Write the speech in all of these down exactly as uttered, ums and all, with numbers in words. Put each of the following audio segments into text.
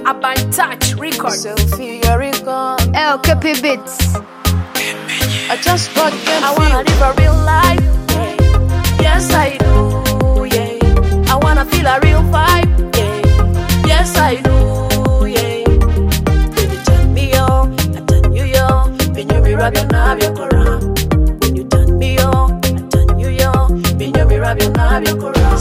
Urban Touch Records. Sophia Record. L K P Beats. I just got them. I wanna live a real life, yeah. Yes I do, yeah. I wanna feel a real vibe, yeah. Yes I do, yeah. Baby turn me on, I turn you on. When you me rub your knob, your Quran. When you turn me on, I turn you on. When you me rub your knob, your Quran.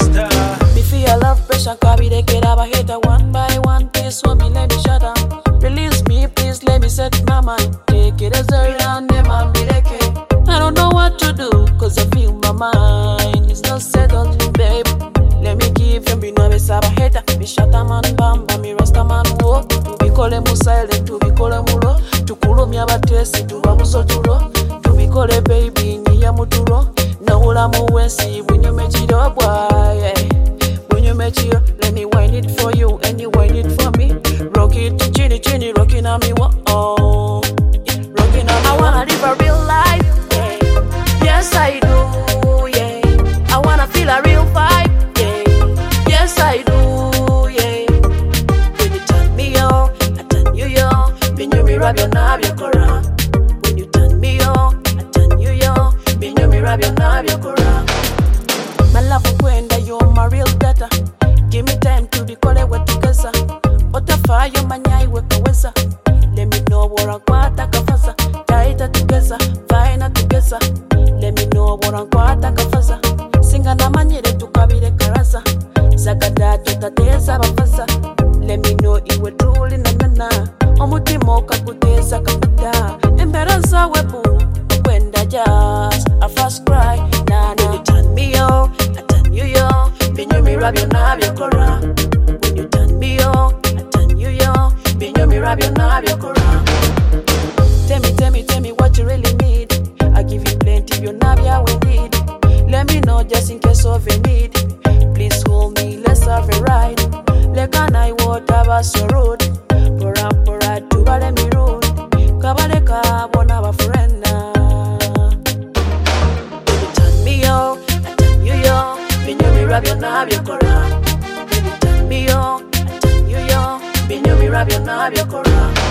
Me feel love pressure, carry the kid up, I hit her one by one. Please want me, let me shut down. Release me, please let me set my mind. Take it as a round, them and be the kid. I don't know what to do, cause I feel my mind is not settled, babe. Let me give you, be nervous, I'm a hater. Me shut a man, bamba, me rasta man, wo. To be call mu silent, to be call mu low. To kuro mi abatesi, to ba musoturo. To be call a baby, ni ya muturo. Na ula mu wensi, when you make it up, boy, when you make it, let me wine it for you, and you wine it for me. Rock it, chinny, chinny, rocking on me, oh. Rocking on me, I wanna live a real life, yeah. Yes, I do, yeah. I wanna feel a real vibe, yeah. Yes, I do, yeah. When you turn me on, I turn you on. When you me rub your knob, your Quran. When you turn me on, I turn you on. When you me rub your knob, your Quran. My love ukwenda, you're my real data. Give me time to be called with together. Butterfly, you're my nyai wekaweza. Let me know what I'm kwata kafasa. Taita together, fine together. Let me know what I'm kwata kafasa. Singa na manyere tukabire karasa. Zakada tutateza bafasa. Let me know iwe truly na nana. Omutimo kakuteza kakuta. Emberanza webu, kwenda jazz. A fast cry, na na. When you turn me on, I turn you on. When you me rub your knob, your Quran. When you turn me on, I turn you on. When you me rub your knob, your Quran. Tell me, tell me, tell me what you really need. I give you plenty, your knob, yeah, we need. Let me know just in case of a need. Please hold me, let's have a ride. Like an eye water, was your road. Pora, pora, do what me road. Kabaleka, one of a friend now. When you turn me on, I turn you on. When you me rub your knob, your Quran. When you turn me on, I turn you on. When you me rub your knob, your Quran.